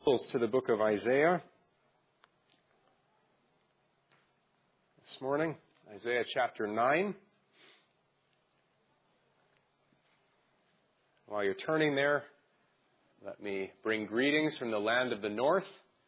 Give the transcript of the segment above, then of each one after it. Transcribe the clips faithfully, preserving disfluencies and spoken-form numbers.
To the book of Isaiah this morning, Isaiah chapter nine. While you're turning there, let me bring greetings from the land of the north.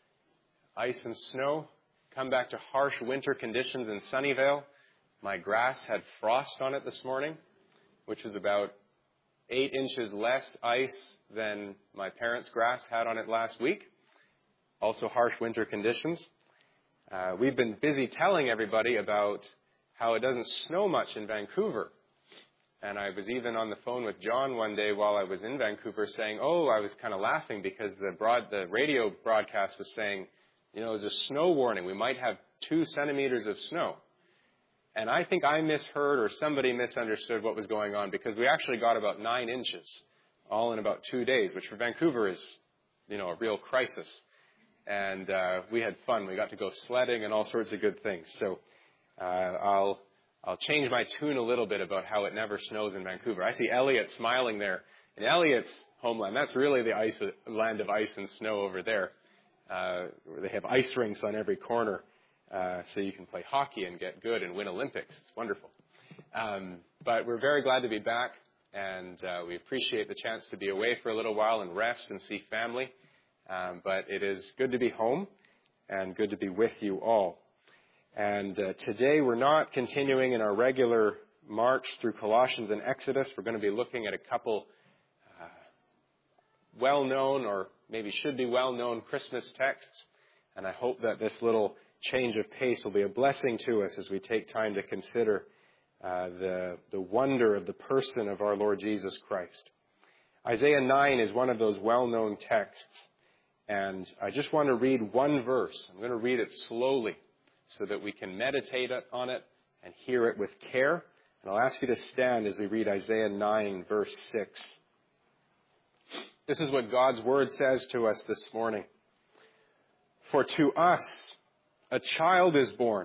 Ice and snow. Come back to harsh winter conditions in Sunnyvale. My grass had frost on it this morning, which was about eight inches less ice than my parents' grass had on it last week. Also harsh winter conditions. Uh, we've been busy telling everybody about how it doesn't snow much in Vancouver. And I was even on the phone with John one day while I was in Vancouver saying, oh, I was kind of laughing because the broad, the radio broadcast was saying, you know, there's a snow warning. We might have two centimeters of snow. And I think I misheard or somebody misunderstood what was going on because we actually got about nine inches all in about two days, which for Vancouver is, you know, a real crisis. And uh, we had fun. We got to go sledding and all sorts of good things. So uh, I'll I'll change my tune a little bit about how it never snows in Vancouver. I see Elliot smiling there. In Elliot's homeland, that's really the ice land of ice and snow over there. Uh, they have ice rinks on every corner, uh, so you can play hockey and get good and win Olympics. It's wonderful. Um, but we're very glad to be back, and uh, we appreciate the chance to be away for a little while and rest and see family. Um, but it is good to be home and good to be with you all. And uh, today we're not continuing in our regular march through Colossians and Exodus. We're going to be looking at a couple uh, well-known or maybe should be well-known Christmas texts. And I hope that this little change of pace will be a blessing to us as we take time to consider uh, the, the wonder of the person of our Lord Jesus Christ. Isaiah nine is one of those well-known texts. And I just want to read one verse. I'm going to read it slowly so that we can meditate on it and hear it with care. And I'll ask you to stand as we read Isaiah nine, verse six. This is what God's word says to us this morning. For to us a child is born.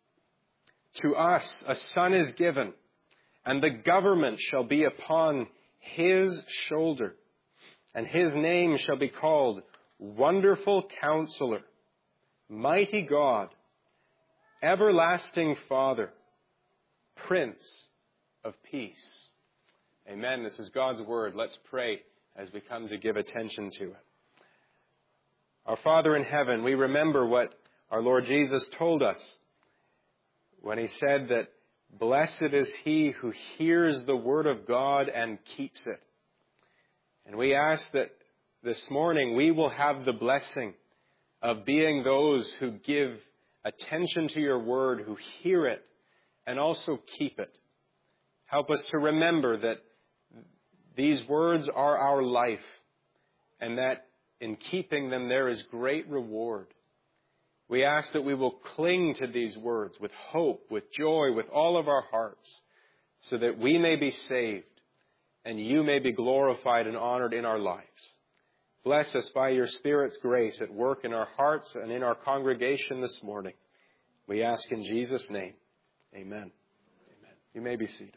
To us a son is given, and the government shall be upon his shoulder, and his name shall be called Wonderful Counselor, Mighty God, Everlasting Father, Prince of Peace. Amen. This is God's word. Let's pray as we come to give attention to it. Our Father in heaven, we remember what our Lord Jesus told us when he said that blessed is he who hears the word of God and keeps it. And we ask that this morning, we will have the blessing of being those who give attention to your word, who hear it, and also keep it. Help us to remember that these words are our life, and that in keeping them there is great reward. We ask that we will cling to these words with hope, with joy, with all of our hearts, so that we may be saved, and you may be glorified and honored in our lives. Bless us by your Spirit's grace at work in our hearts and in our congregation this morning. We ask in Jesus' name. Amen. Amen. You may be seated.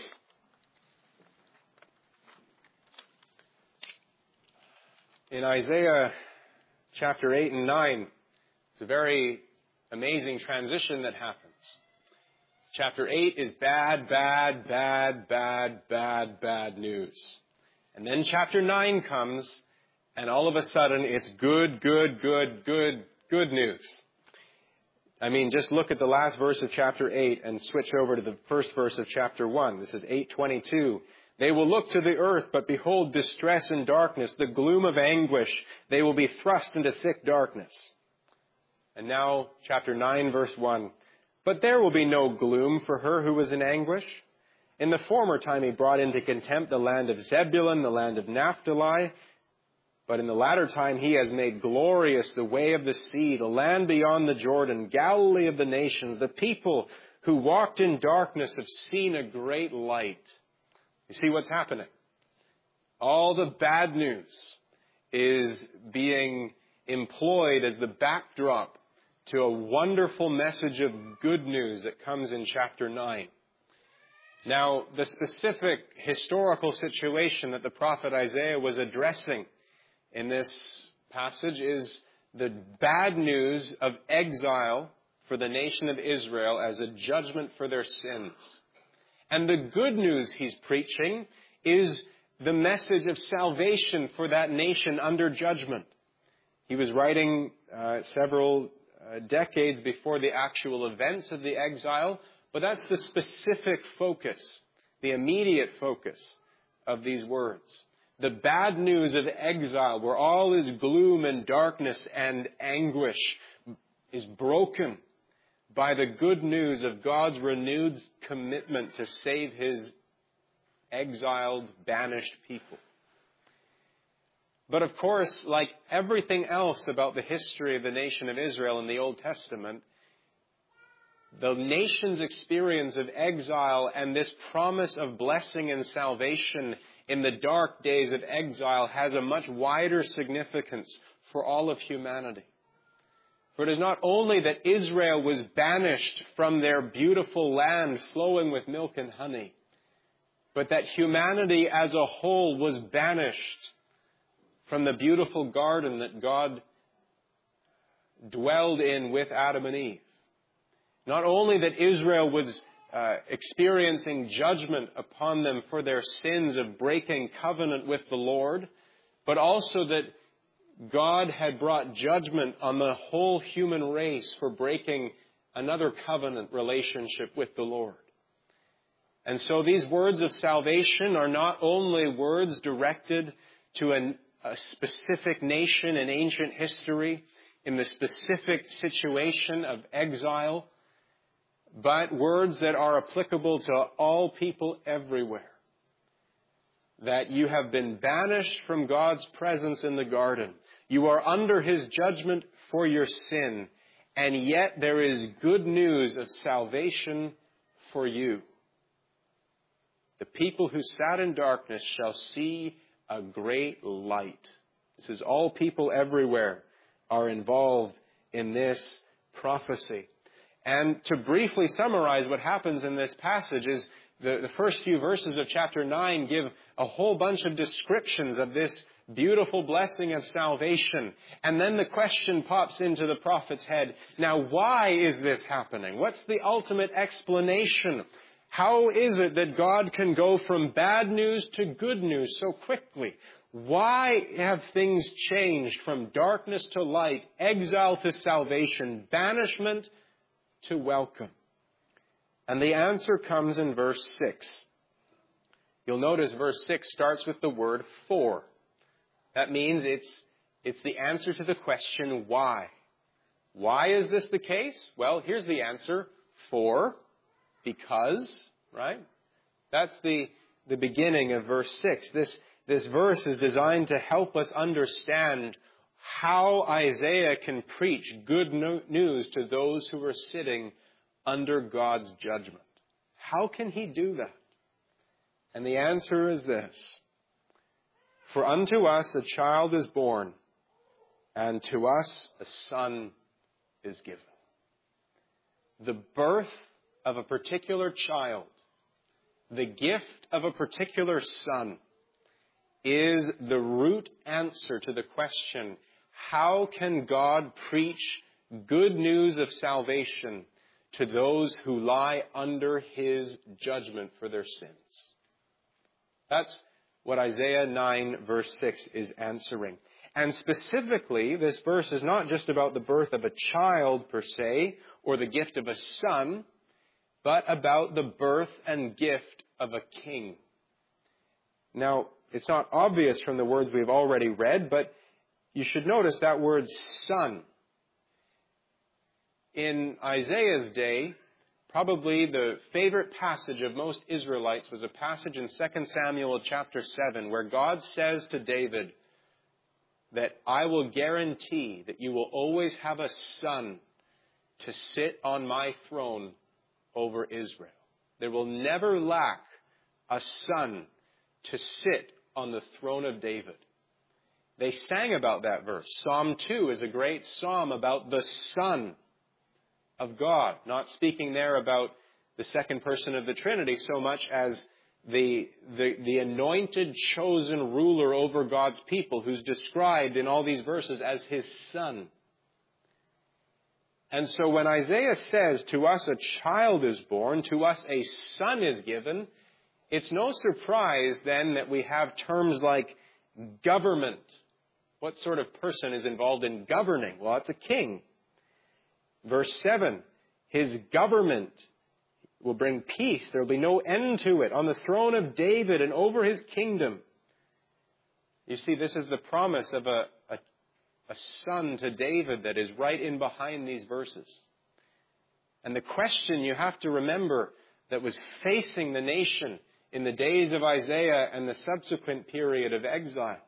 In Isaiah chapter eight and nine, it's a very amazing transition that happens. Chapter eight is bad, bad, bad, bad, bad, bad news. And then chapter nine comes, and all of a sudden, it's good, good, good, good, good news. I mean, just look at the last verse of chapter eight and switch over to the first verse of chapter one. This is eight twenty-two. They will look to the earth, but behold distress and darkness, the gloom of anguish. They will be thrust into thick darkness. And now, chapter nine, verse one. But there will be no gloom for her who was in anguish. In the former time he brought into contempt the land of Zebulun, the land of Naphtali. But in the latter time he has made glorious the way of the sea, the land beyond the Jordan, Galilee of the nations. The people who walked in darkness have seen a great light. You see what's happening? All the bad news is being employed as the backdrop to a wonderful message of good news that comes in chapter nine. Now, the specific historical situation that the prophet Isaiah was addressing in this passage is the bad news of exile for the nation of Israel as a judgment for their sins. And the good news he's preaching is the message of salvation for that nation under judgment. He was writing uh, several uh, decades before the actual events of the exile, but that's the specific focus, the immediate focus of these words. The bad news of exile, where all is gloom and darkness and anguish, is broken by the good news of God's renewed commitment to save His exiled, banished people. But of course, like everything else about the history of the nation of Israel in the Old Testament, the nation's experience of exile and this promise of blessing and salvation in the dark days of exile has a much wider significance for all of humanity. For it is not only that Israel was banished from their beautiful land flowing with milk and honey, but that humanity as a whole was banished from the beautiful garden that God dwelled in with Adam and Eve. Not only that Israel was uh, experiencing judgment upon them for their sins of breaking covenant with the Lord, but also that God had brought judgment on the whole human race for breaking another covenant relationship with the Lord. And so these words of salvation are not only words directed to an, a specific nation in ancient history in the specific situation of exile, but words that are applicable to all people everywhere. That you have been banished from God's presence in the garden. You are under His judgment for your sin, and yet there is good news of salvation for you. The people who sat in darkness shall see a great light. This is all people everywhere are involved in this prophecy. And to briefly summarize what happens in this passage is the, the first few verses of chapter nine give a whole bunch of descriptions of this beautiful blessing of salvation. And then the question pops into the prophet's head. Now, why is this happening? What's the ultimate explanation? How is it that God can go from bad news to good news so quickly? Why have things changed from darkness to light, exile to salvation, banishment to welcome? And the answer comes in verse six. You'll notice verse six starts with the word for. That means it's, it's the answer to the question, why? Why is this the case? Well, here's the answer. For, because, right? That's the, the beginning of verse six. This, this verse is designed to help us understand how Isaiah can preach good no- news to those who are sitting under God's judgment. How can he do that? And the answer is this. For unto us a child is born, and to us a son is given. The birth of a particular child, the gift of a particular son, is the root answer to the question, how can God preach good news of salvation to those who lie under His judgment for their sins? That's what Isaiah nine verse six is answering. And specifically, this verse is not just about the birth of a child per se, or the gift of a son, but about the birth and gift of a king. Now, it's not obvious from the words we've already read, but you should notice that word son. In Isaiah's day, probably the favorite passage of most Israelites was a passage in Second Samuel chapter seven, where God says to David that I will guarantee that you will always have a son to sit on my throne over Israel. There will never lack a son to sit on the throne of David. They sang about that verse. Psalm two is a great psalm about the Son of God, not speaking there about the second person of the Trinity so much as the, the, the anointed, chosen ruler over God's people, who's described in all these verses as his son. And so when Isaiah says, to us a child is born, to us a son is given, it's no surprise then that we have terms like government. What sort of person is involved in governing? Well, it's a king. Verse seven, his government will bring peace. There will be no end to it on the throne of David and over his kingdom. You see, this is the promise of a, a, a son to David that is right in behind these verses. And the question you have to remember that was facing the nation in the days of Isaiah and the subsequent period of exile,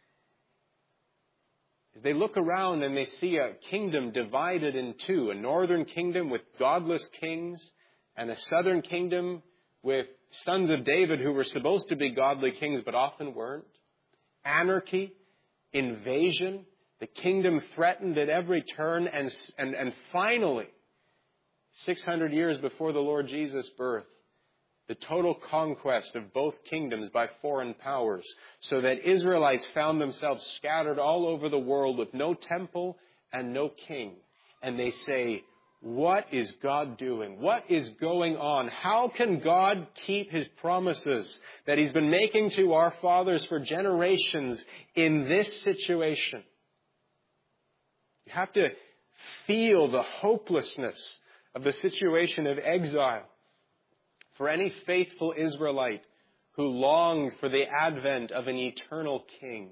they look around and they see a kingdom divided in two, a northern kingdom with godless kings and a southern kingdom with sons of David who were supposed to be godly kings but often weren't. Anarchy, invasion, the kingdom threatened at every turn, and, and, and finally, six hundred years before the Lord Jesus' birth, the total conquest of both kingdoms by foreign powers, so that Israelites found themselves scattered all over the world with no temple and no king. And they say, what is God doing? What is going on? How can God keep his promises that he's been making to our fathers for generations in this situation? You have to feel the hopelessness of the situation of exile for any faithful Israelite who longed for the advent of an eternal king.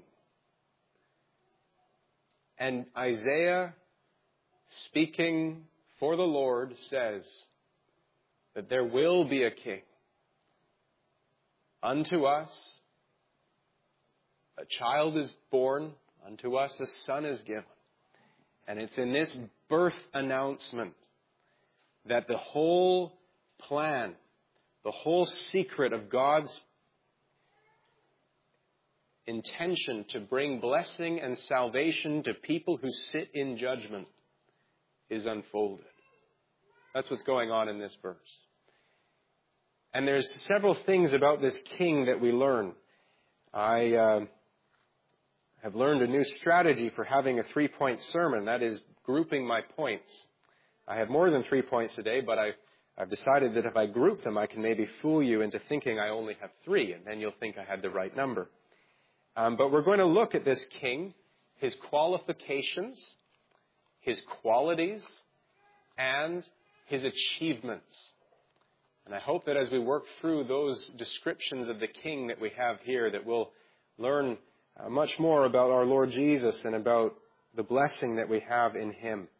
And Isaiah, speaking for the Lord, says that there will be a king. Unto us a child is born, unto us a son is given. And it's in this birth announcement that the whole plan, the whole secret of God's intention to bring blessing and salvation to people who sit in judgment is unfolded. That's what's going on in this verse. And there's several things about this king that we learn. I uh, have learned a new strategy for having a three-point sermon. That is grouping my points. I have more than three points today, but I I've decided that if I group them, I can maybe fool you into thinking I only have three, and then you'll think I had the right number. Um, but we're going to look at this king, his qualifications, his qualities, and his achievements. And I hope that as we work through those descriptions of the king that we have here, that we'll learn uh, much more about our Lord Jesus and about the blessing that we have in him.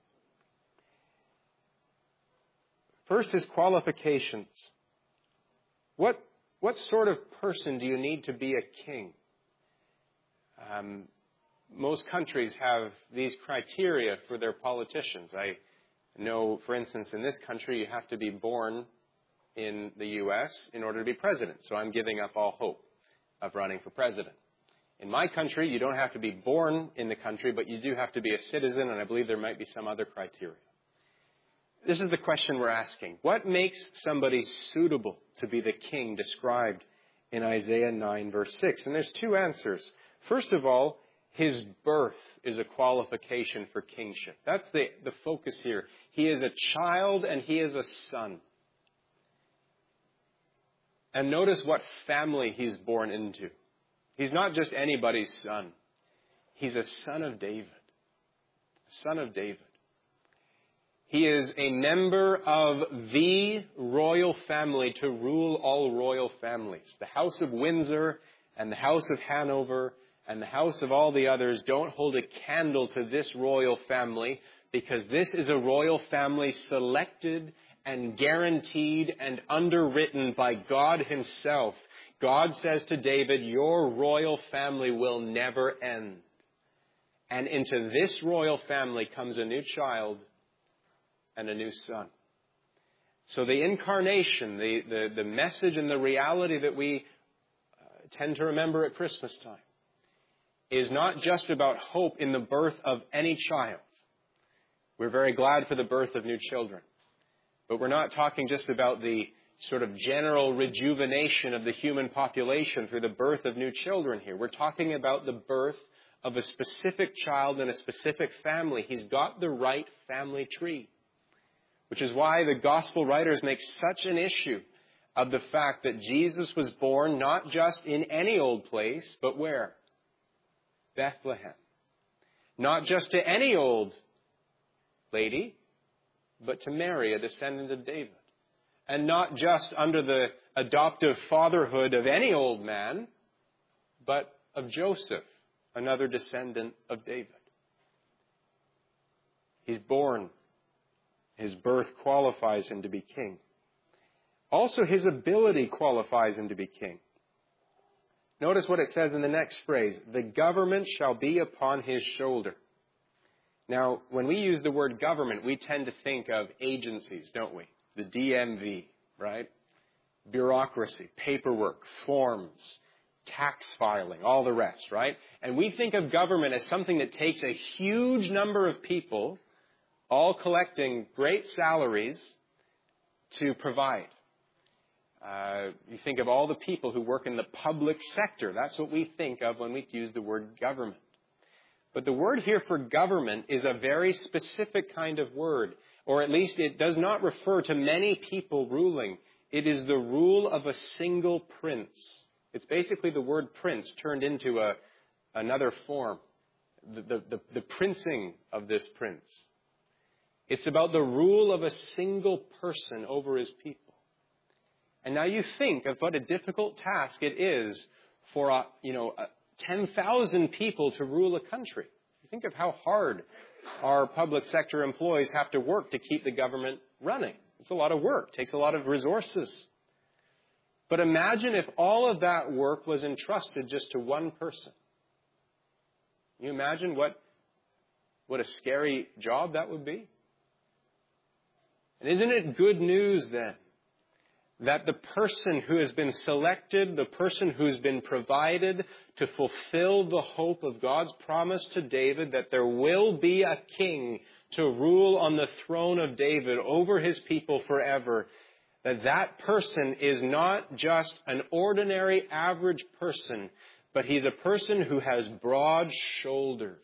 First, his qualifications. What, what sort of person do you need to be a king? Um, most countries have these criteria for their politicians. I know, for instance, in this country, you have to be born in the U S in order to be president. So I'm giving up all hope of running for president. In my country, you don't have to be born in the country, but you do have to be a citizen, and I believe there might be some other criteria. This is the question we're asking. What makes somebody suitable to be the king described in Isaiah nine, verse six? And there's two answers. First of all, his birth is a qualification for kingship. That's the, the focus here. He is a child and he is a son. And notice what family he's born into. He's not just anybody's son. He's a son of David. A son of David. He is a member of the royal family to rule all royal families. The House of Windsor and the House of Hanover and the house of all the others don't hold a candle to this royal family, because this is a royal family selected and guaranteed and underwritten by God himself. God says to David, your royal family will never end. And into this royal family comes a new child and a new son. So the incarnation, the, the, the message and the reality that we uh, tend to remember at Christmas time is not just about hope in the birth of any child. We're very glad for the birth of new children. But we're not talking just about the sort of general rejuvenation of the human population through the birth of new children here. We're talking about the birth of a specific child in a specific family. He's got the right family tree, which is why the gospel writers make such an issue of the fact that Jesus was born not just in any old place, but where? Bethlehem. Not just to any old lady, but to Mary, a descendant of David. And not just under the adoptive fatherhood of any old man, but of Joseph, another descendant of David. He's born. His birth qualifies him to be king. Also, his ability qualifies him to be king. Notice what it says in the next phrase. The government shall be upon his shoulder. Now, when we use the word government, we tend to think of agencies, don't we? The D M V, right? Bureaucracy, paperwork, forms, tax filing, all the rest, right? And we think of government as something that takes a huge number of people, all collecting great salaries, to provide. Uh, you think of all the people who work in the public sector. That's what we think of when we use the word government. But the word here for government is a very specific kind of word, or at least it does not refer to many people ruling. It is the rule of a single prince. It's basically the word prince turned into a, another form, the, the, the, the princing of this prince. It's about the rule of a single person over his people. And now you think of what a difficult task it is for, a, you know, a ten thousand people to rule a country. You think of how hard our public sector employees have to work to keep the government running. It's a lot of work. It takes a lot of resources. But imagine if all of that work was entrusted just to one person. Can you imagine what, what a scary job that would be? And isn't it good news then that the person who has been selected, the person who's been provided to fulfill the hope of God's promise to David that there will be a king to rule on the throne of David over his people forever, that that person is not just an ordinary average person, but he's a person who has broad shoulders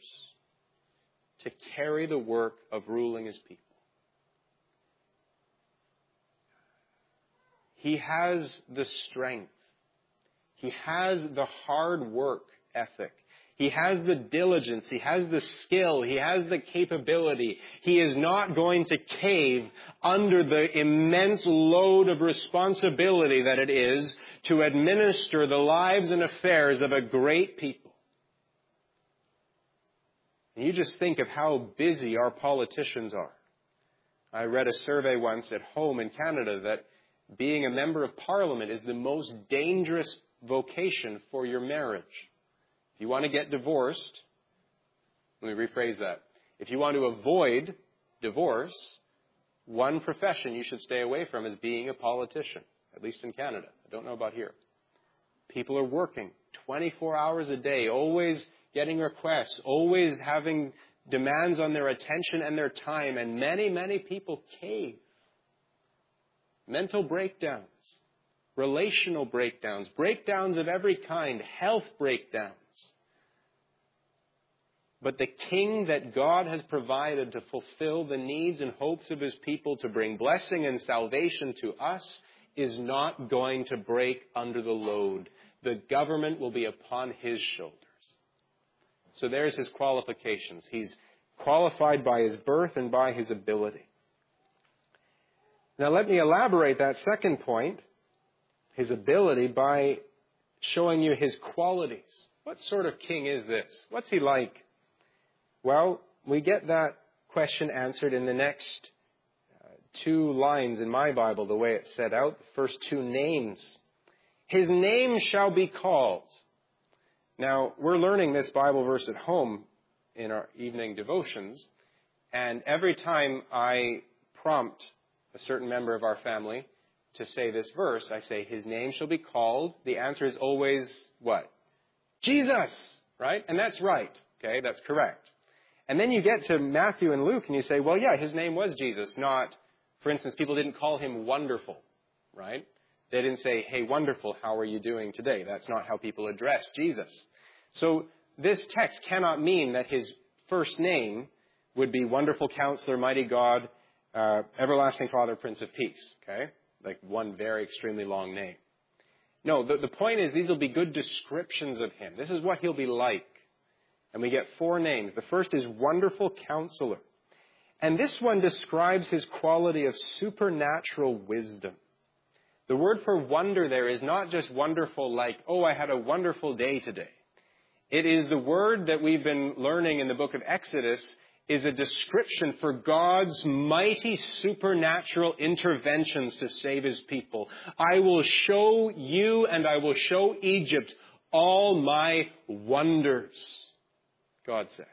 to carry the work of ruling his people. He has the strength. He has the hard work ethic. He has the diligence. He has the skill. He has the capability. He is not going to cave under the immense load of responsibility that it is to administer the lives and affairs of a great people. And you just think of how busy our politicians are. I read a survey once at home in Canada that being a member of Parliament is the most dangerous vocation for your marriage. If you want to get divorced, let me rephrase that. If you want to avoid divorce, one profession you should stay away from is being a politician, at least in Canada. I don't know about here. People are working twenty-four hours a day, always getting requests, always having demands on their attention and their time, and many, many people cave. Mental breakdowns, relational breakdowns, breakdowns of every kind, health breakdowns. But the king that God has provided to fulfill the needs and hopes of his people, to bring blessing and salvation to us, is not going to break under the load. The government will be upon his shoulders. So there's his qualifications. He's qualified by his birth and by his ability. Now let me elaborate that second point, his ability, by showing you his qualities. What sort of king is this? What's he like? Well, we get that question answered in the next uh, two lines in my Bible, the way it's set out. The first two names. His name shall be called. Now, we're learning this Bible verse at home in our evening devotions, and every time I prompt a certain member of our family to say this verse, I say, his name shall be called. The answer is always what? Jesus, right? And that's right. Okay, that's correct. And then you get to Matthew and Luke and you say, well, yeah, his name was Jesus, not, for instance, people didn't call him wonderful. right? They didn't say, hey, wonderful, how are you doing today? That's not how people address Jesus. So this text cannot mean that his first name would be Wonderful Counselor, Mighty God, uh, Everlasting Father, Prince of Peace, okay? Like one very extremely long name. No, the, the point is these will be good descriptions of him. This is what he'll be like. And we get four names. The first is Wonderful Counselor. And this one describes his quality of supernatural wisdom. The word for wonder there is not just wonderful like, oh, I had a wonderful day today. It is the word that we've been learning in the book of Exodus is a description for God's mighty supernatural interventions to save his people. I will show you and I will show Egypt all my wonders, God says.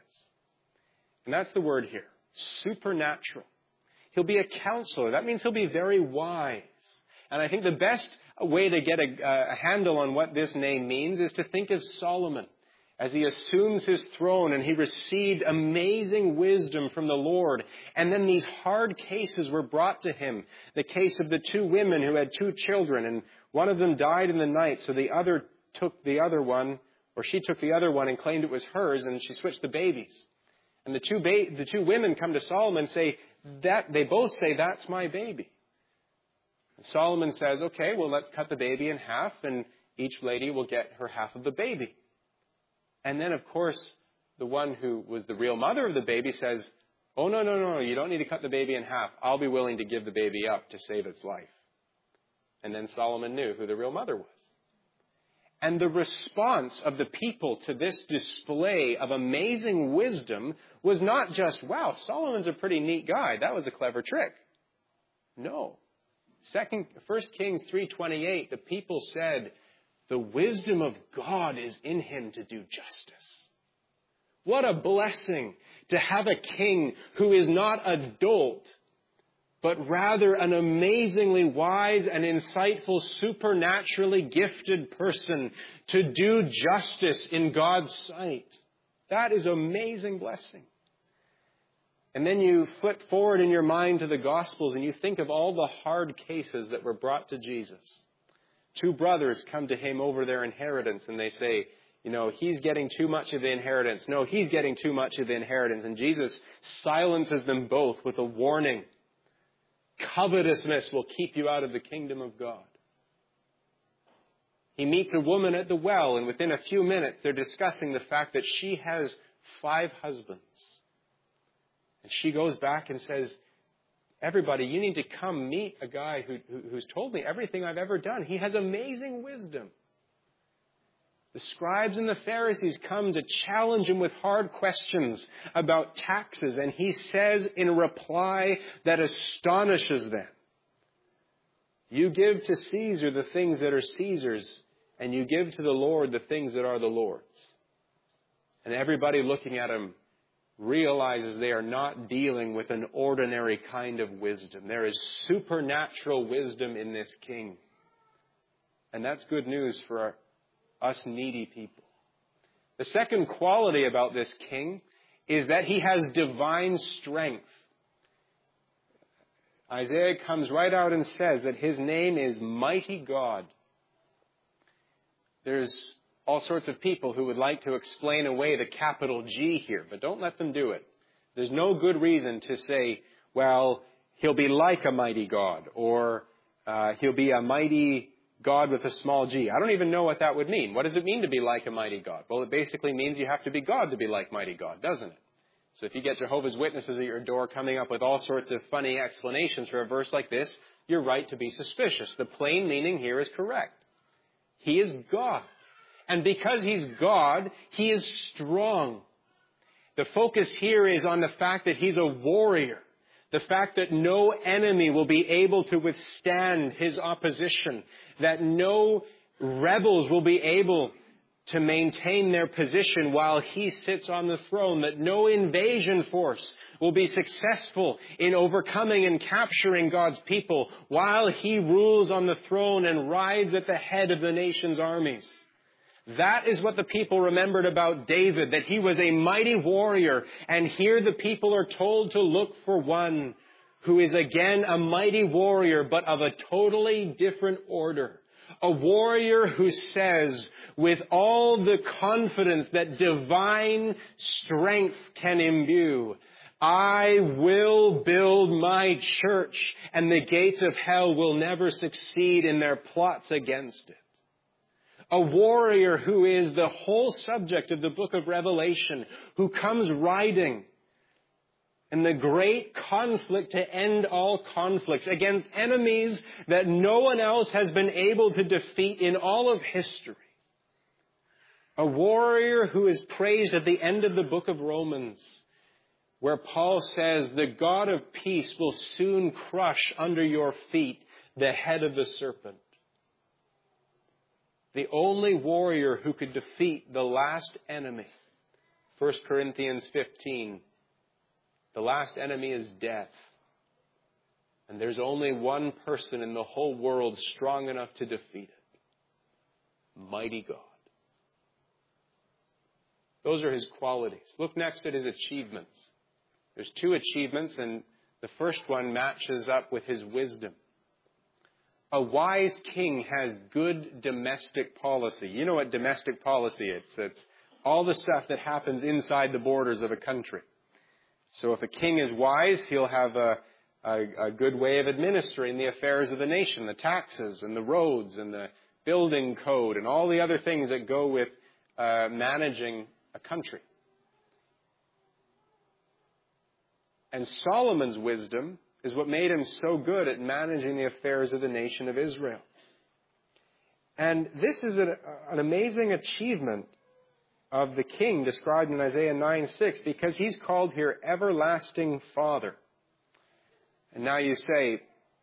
And that's the word here, supernatural. He'll be a counselor. That means he'll be very wise. And I think the best way to get a, a handle on what this name means is to think of Solomon as he assumes his throne and he received amazing wisdom from the Lord. And then these hard cases were brought to him. The case of the two women who had two children, and one of them died in the night, so the other took the other one, or she took the other one and claimed it was hers, and she switched the babies. And the two ba- the two women come to Solomon and say, that they both say, that's my baby. And Solomon says, okay, well, let's cut the baby in half, and each lady will get her half of the baby. And then, of course, the one who was the real mother of the baby says, oh, no, no, no, you don't need to cut the baby in half. I'll be willing to give the baby up to save its life. And then Solomon knew who the real mother was. And the response of the people to this display of amazing wisdom was not just, wow, Solomon's a pretty neat guy. That was a clever trick. No. Second, First Kings three twenty-eight, the people said, the wisdom of God is in him to do justice. What a blessing to have a king who is not a dolt, but rather an amazingly wise and insightful, supernaturally gifted person to do justice in God's sight. That is amazing blessing. And then you flip forward in your mind to the Gospels and you think of all the hard cases that were brought to Jesus. Two brothers come to him over their inheritance and they say, you know, he's getting too much of the inheritance. No, he's getting too much of the inheritance. And Jesus silences them both with a warning. Covetousness will keep you out of the kingdom of God. He meets a woman at the well, and within a few minutes they're discussing the fact that she has five husbands. And she goes back and says, everybody, you need to come meet a guy who, who, who's told me everything I've ever done. He has amazing wisdom. The scribes and the Pharisees come to challenge him with hard questions about taxes. And he says in reply that astonishes them, you give to Caesar the things that are Caesar's, and you give to the Lord the things that are the Lord's. And everybody looking at him realizes they are not dealing with an ordinary kind of wisdom. There is supernatural wisdom in this king. And that's good news for our, us needy people. The second quality about this king is that he has divine strength. Isaiah comes right out and says that his name is Mighty God. There's all sorts of people who would like to explain away the capital G here, but don't let them do it. There's no good reason to say, well, he'll be like a mighty God, or uh, he'll be a mighty God with a small g. I don't even know what that would mean. What does it mean to be like a mighty God? Well, it basically means you have to be God to be like mighty God, doesn't it? So if you get Jehovah's Witnesses at your door coming up with all sorts of funny explanations for a verse like this, you're right to be suspicious. The plain meaning here is correct. He is God. And because he's God, he is strong. The focus here is on the fact that he's a warrior. The fact that no enemy will be able to withstand his opposition. That no rebels will be able to maintain their position while he sits on the throne. That no invasion force will be successful in overcoming and capturing God's people while he rules on the throne and rides at the head of the nation's armies. That is what the people remembered about David, that he was a mighty warrior. And here the people are told to look for one who is again a mighty warrior, but of a totally different order. A warrior who says with all the confidence that divine strength can imbue, I will build my church, and the gates of hell will never succeed in their plots against it. A warrior who is the whole subject of the book of Revelation, who comes riding in the great conflict to end all conflicts against enemies that no one else has been able to defeat in all of history. A warrior who is praised at the end of the book of Romans, where Paul says, the God of peace will soon crush under your feet the head of the serpent. The only warrior who could defeat the last enemy. First Corinthians fifteen. The last enemy is death. And there's only one person in the whole world strong enough to defeat it. Mighty God. Those are his qualities. Look next at his achievements. There's two achievements, and the first one matches up with his wisdom. A wise king has good domestic policy. You know what domestic policy is. It's all the stuff that happens inside the borders of a country. So if a king is wise, he'll have a, a, a good way of administering the affairs of the nation, the taxes and the roads and the building code and all the other things that go with uh, managing a country. And Solomon's wisdom is what made him so good at managing the affairs of the nation of Israel. And this is an, an amazing achievement of the king described in Isaiah nine six, because he's called here Everlasting Father. And now you say,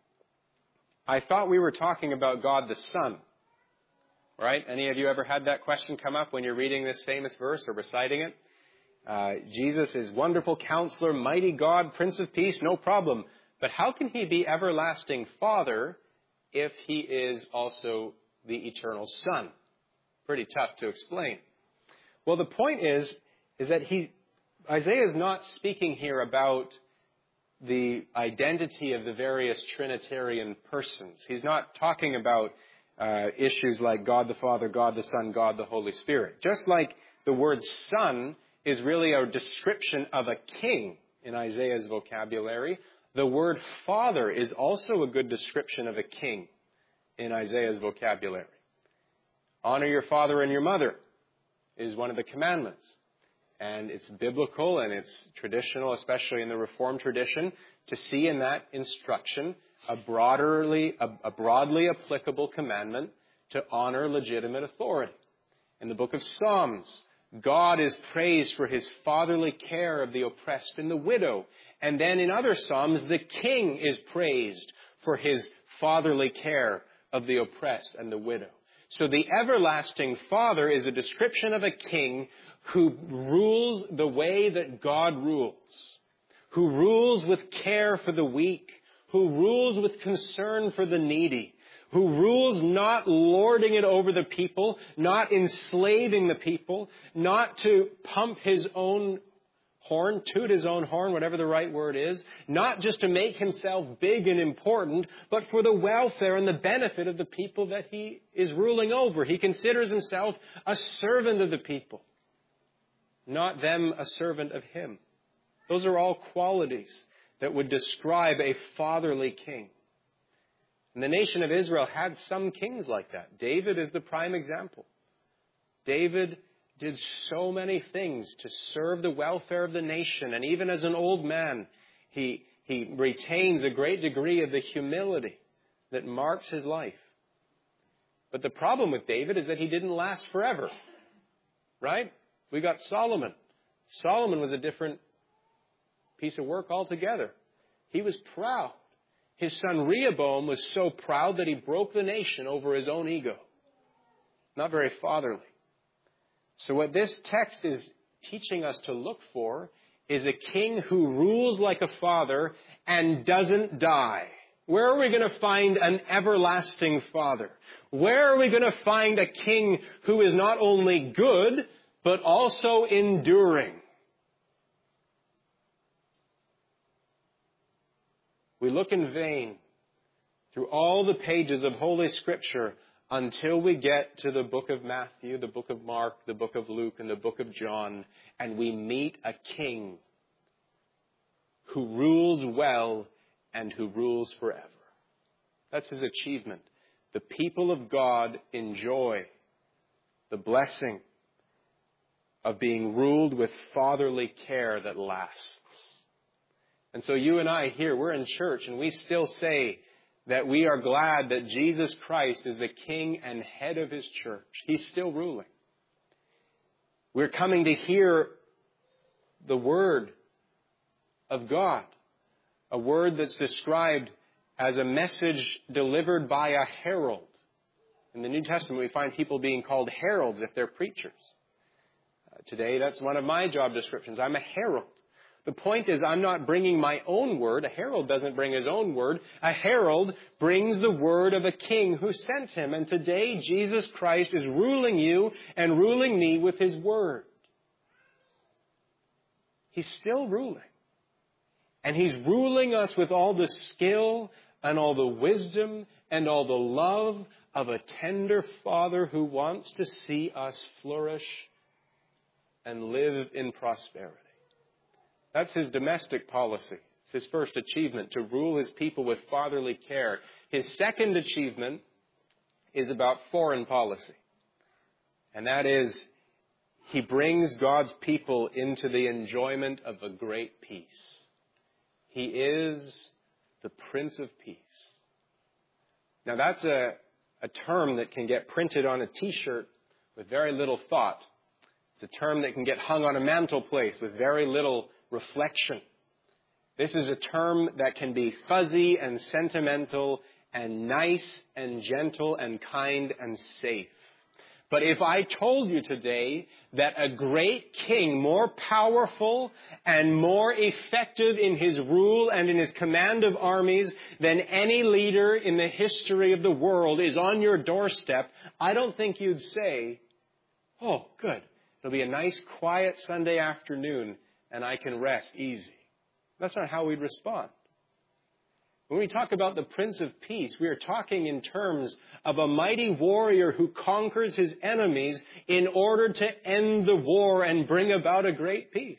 I thought we were talking about God the Son. Right? Any of you ever had that question come up when you're reading this famous verse or reciting it? Uh, Jesus is wonderful counselor, mighty God, Prince of Peace, no problem. But how can he be everlasting Father if he is also the eternal Son? Pretty tough to explain. Well, the point is, is that he, Isaiah is not speaking here about the identity of the various Trinitarian persons. He's not talking about uh, issues like God the Father, God the Son, God the Holy Spirit. Just like the word Son is really a description of a king in Isaiah's vocabulary, the word Father is also a good description of a king in Isaiah's vocabulary. Honor your father and your mother is one of the commandments. And it's biblical and it's traditional, especially in the Reformed tradition, to see in that instruction a broadly, a, a broadly applicable commandment to honor legitimate authority. In the book of Psalms, God is praised for his fatherly care of the oppressed and the widow. And then in other Psalms, the king is praised for his fatherly care of the oppressed and the widow. So the everlasting Father is a description of a king who rules the way that God rules, who rules with care for the weak, who rules with concern for the needy, who rules not lording it over the people, not enslaving the people, not to pump his own horn, toot his own horn, whatever the right word is, not just to make himself big and important, but for the welfare and the benefit of the people that he is ruling over. He considers himself a servant of the people, not them a servant of him. Those are all qualities that would describe a fatherly king. And the nation of Israel had some kings like that. David is the prime example. David did so many things to serve the welfare of the nation. And even as an old man, he, he retains a great degree of the humility that marks his life. But the problem with David is that he didn't last forever. Right? We got Solomon. Solomon was a different piece of work altogether. He was proud. His son Rehoboam was so proud that he broke the nation over his own ego. Not very fatherly. So what this text is teaching us to look for is a king who rules like a father and doesn't die. Where are we going to find an everlasting father? Where are we going to find a king who is not only good, but also enduring? We look in vain through all the pages of Holy Scripture until we get to the book of Matthew, the book of Mark, the book of Luke, and the book of John, and we meet a king who rules well and who rules forever. That's his achievement. The people of God enjoy the blessing of being ruled with fatherly care that lasts. And so you and I here, we're in church, and we still say that we are glad that Jesus Christ is the King and head of his church. He's still ruling. We're coming to hear the Word of God, a word that's described as a message delivered by a herald. In the New Testament, we find people being called heralds if they're preachers. Uh, today, that's one of my job descriptions. I'm a herald. The point is, I'm not bringing my own word. A herald doesn't bring his own word. A herald brings the word of a king who sent him. And today, Jesus Christ is ruling you and ruling me with his word. He's still ruling. And he's ruling us with all the skill and all the wisdom and all the love of a tender father who wants to see us flourish and live in prosperity. That's his domestic policy. It's his first achievement, to rule his people with fatherly care. His second achievement is about foreign policy. And that is, he brings God's people into the enjoyment of a great peace. He is the Prince of Peace. Now that's a, a term that can get printed on a t-shirt with very little thought. It's a term that can get hung on a mantelpiece with very little reflection. This is a term that can be fuzzy and sentimental and nice and gentle and kind and safe. But if I told you today that a great king, more powerful and more effective in his rule and in his command of armies than any leader in the history of the world is on your doorstep, I don't think you'd say, oh, good, it'll be a nice quiet Sunday afternoon and I can rest easy. That's not how we'd respond. When we talk about the Prince of Peace, we are talking in terms of a mighty warrior who conquers his enemies in order to end the war and bring about a great peace.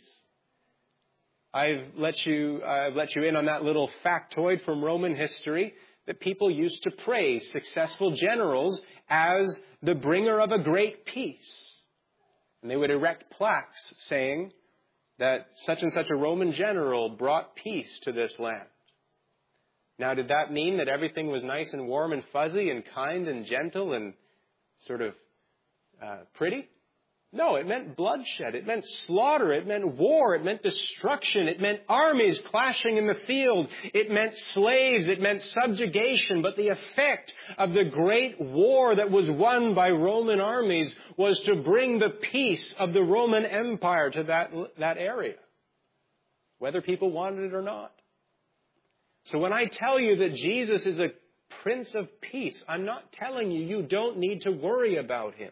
I've let you, I've let you in on that little factoid from Roman history that people used to praise successful generals as the bringer of a great peace. And they would erect plaques saying that such and such a Roman general brought peace to this land. Now, did that mean that everything was nice and warm and fuzzy and kind and gentle and sort of uh, pretty? No, it meant bloodshed. It meant slaughter. It meant war. It meant destruction. It meant armies clashing in the field. It meant slaves. It meant subjugation. But the effect of the great war that was won by Roman armies was to bring the peace of the Roman Empire to that, that area, whether people wanted it or not. So when I tell you that Jesus is a Prince of Peace, I'm not telling you you don't need to worry about him.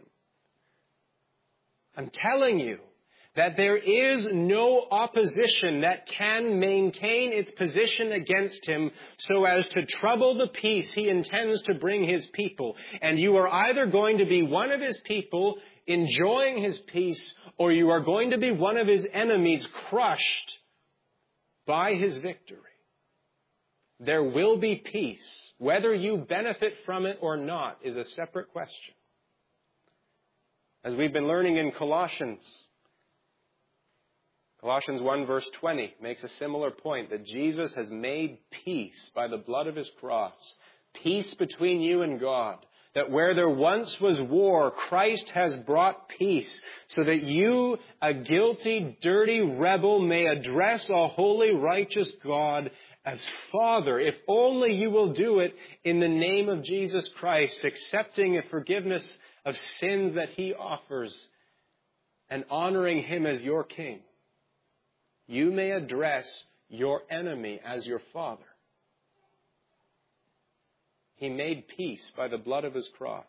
I'm telling you that there is no opposition that can maintain its position against him so as to trouble the peace he intends to bring his people. And you are either going to be one of his people enjoying his peace, or you are going to be one of his enemies crushed by his victory. There will be peace. Whether you benefit from it or not is a separate question. As we've been learning in Colossians, Colossians one verse twenty makes a similar point, that Jesus has made peace by the blood of his cross. Peace between you and God. That where there once was war, Christ has brought peace, so that you, a guilty, dirty rebel, may address a holy, righteous God as Father, if only you will do it in the name of Jesus Christ, accepting a forgiveness of sins that he offers and honoring him as your King. You may address your enemy as your Father. He made peace by the blood of his cross.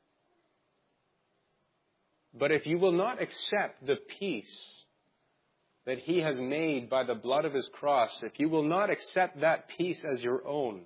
But if you will not accept the peace that He has made by the blood of His cross, if you will not accept that peace as your own,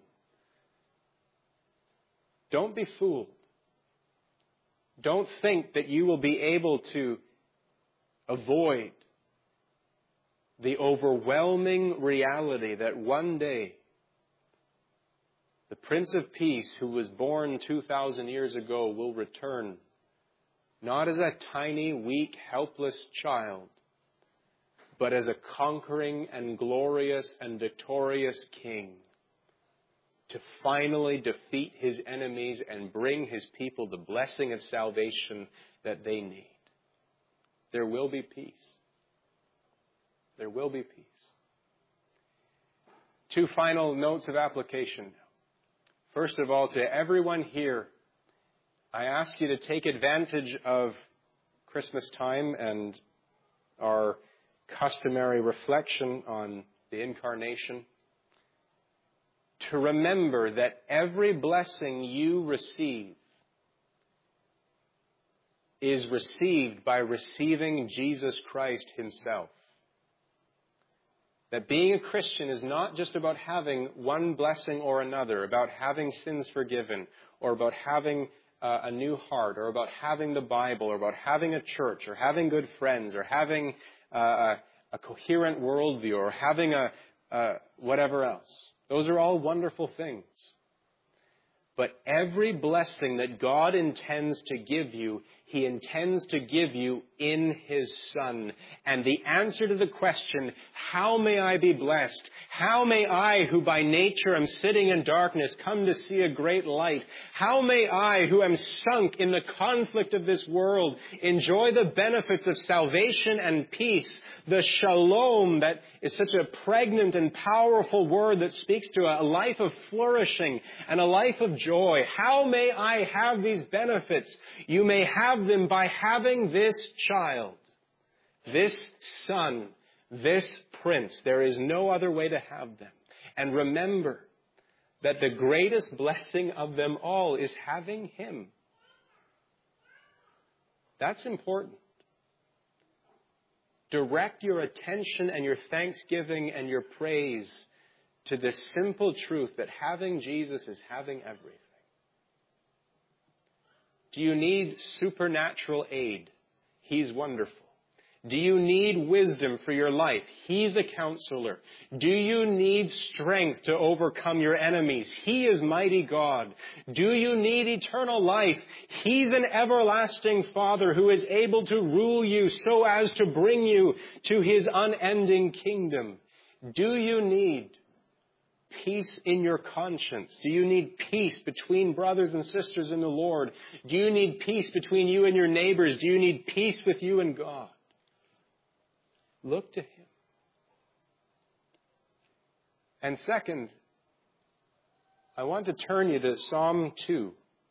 don't be fooled. Don't think that you will be able to avoid the overwhelming reality that one day the Prince of Peace, who was born two thousand years ago, will return, not as a tiny, weak, helpless child, but as a conquering and glorious and victorious King, to finally defeat His enemies and bring His people the blessing of salvation that they need. There will be peace. There will be peace. Two final notes of application. First of all, to everyone here, I ask you to take advantage of Christmas time and our customary reflection on the Incarnation to remember that every blessing you receive is received by receiving Jesus Christ Himself. That being a Christian is not just about having one blessing or another, about having sins forgiven, or about having uh, a new heart, or about having the Bible, or about having a church, or having good friends, or having uh, a, a coherent worldview, or having a uh, whatever else. Those are all wonderful things. But every blessing that God intends to give you, He intends to give you in His Son. And the answer to the question, how may I be blessed? How may I, who by nature am sitting in darkness, come to see a great light? How may I, who am sunk in the conflict of this world, enjoy the benefits of salvation and peace? The shalom that is such a pregnant and powerful word that speaks to a life of flourishing and a life of joy. How may I have these benefits? You may have them by having this child, this son, this prince. There is no other way to have them. And remember that the greatest blessing of them all is having Him. That's important. Direct your attention and your thanksgiving and your praise to the simple truth that having Jesus is having everything. Do you need supernatural aid? He's wonderful. Do you need wisdom for your life? He's a counselor. Do you need strength to overcome your enemies? He is mighty God. Do you need eternal life? He's an everlasting Father who is able to rule you so as to bring you to His unending kingdom. Do you need peace in your conscience? Do you need peace between brothers and sisters in the Lord? Do you need peace between you and your neighbors? Do you need peace with you and God? Look to Him. And second, I want to turn you to Psalm two,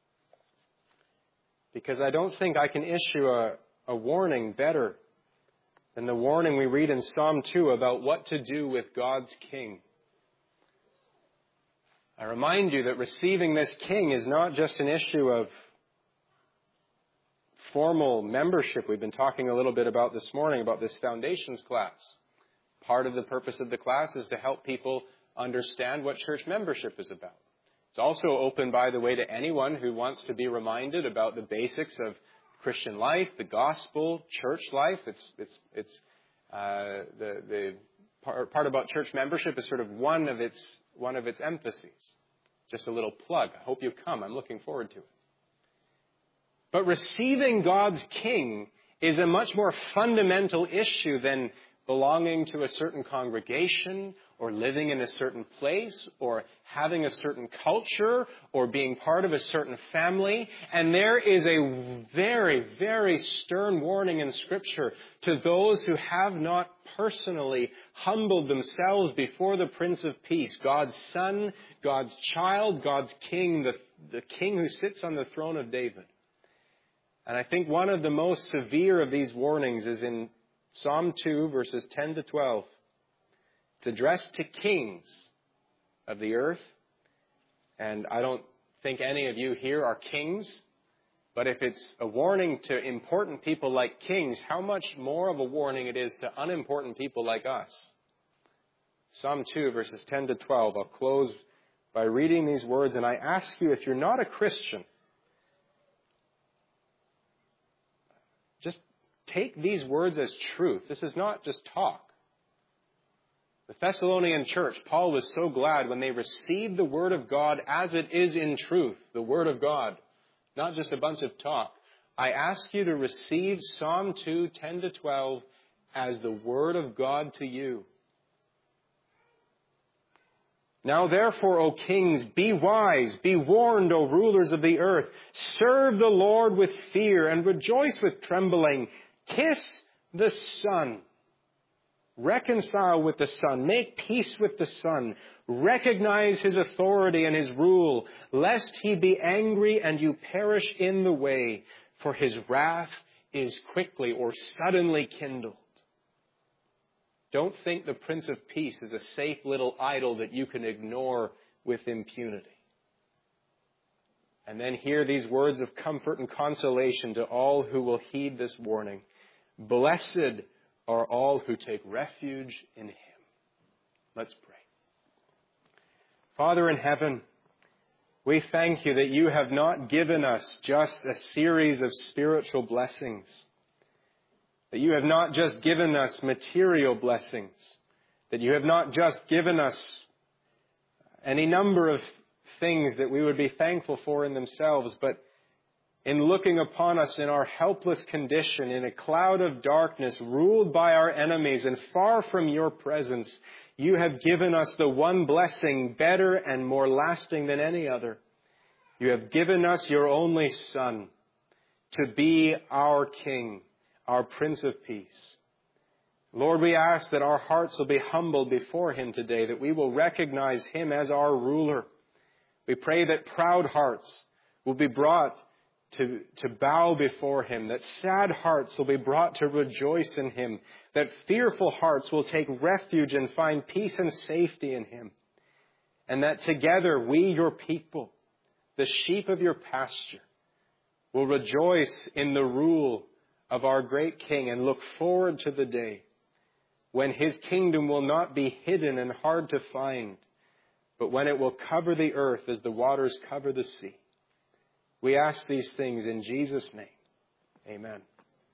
because I don't think I can issue a, a warning better than the warning we read in Psalm two about what to do with God's King. I remind you that receiving this King is not just an issue of formal membership. We've been talking a little bit about this morning, about this foundations class. Part of the purpose of the class is to help people understand what church membership is about. It's also open, by the way, to anyone who wants to be reminded about the basics of Christian life, the gospel, church life. It's it's it's uh, the the part, part about church membership is sort of one of its one of its emphases. Just a little plug. I hope you come. I'm looking forward to it. But receiving God's King is a much more fundamental issue than belonging to a certain congregation or living in a certain place or having a certain culture or being part of a certain family. And there is a very, very stern warning in Scripture to those who have not personally humbled themselves before the Prince of Peace, God's Son, God's child, God's King, the, the King who sits on the throne of David. And I think one of the most severe of these warnings is in Psalm two, verses ten to twelve. It's addressed to kings of the earth. And I don't think any of you here are kings. But if it's a warning to important people like kings, how much more of a warning it is to unimportant people like us. Psalm two, verses ten to twelve. I'll close by reading these words, and I ask you, if you're not a Christian, just take these words as truth. This is not just talk. The Thessalonian church, Paul was so glad when they received the Word of God as it is in truth, the Word of God, not just a bunch of talk. I ask you to receive Psalm two, ten to twelve as the Word of God to you. Now therefore, O kings, be wise, be warned, O rulers of the earth. Serve the Lord with fear and rejoice with trembling. Kiss the Son. Reconcile with the Son. Make peace with the Son. Recognize His authority and His rule, lest He be angry and you perish in the way, for His wrath is quickly or suddenly kindled. Don't think the Prince of Peace is a safe little idol that you can ignore with impunity. And then hear these words of comfort and consolation to all who will heed this warning. Blessed are all who take refuge in Him. Let's pray. Father in heaven, we thank You that You have not given us just a series of spiritual blessings. That You have not just given us material blessings. That You have not just given us any number of things that we would be thankful for in themselves, but in looking upon us in our helpless condition, in a cloud of darkness, ruled by our enemies and far from Your presence, You have given us the one blessing better and more lasting than any other. You have given us Your only Son to be our King, our Prince of Peace. Lord, we ask that our hearts will be humbled before Him today, that we will recognize Him as our ruler. We pray that proud hearts will be brought to, to bow before Him, that sad hearts will be brought to rejoice in Him, that fearful hearts will take refuge and find peace and safety in Him, and that together we, Your people, the sheep of Your pasture, will rejoice in the rule of our great King and look forward to the day when His kingdom will not be hidden and hard to find, but when it will cover the earth as the waters cover the sea. We ask these things in Jesus' name. Amen.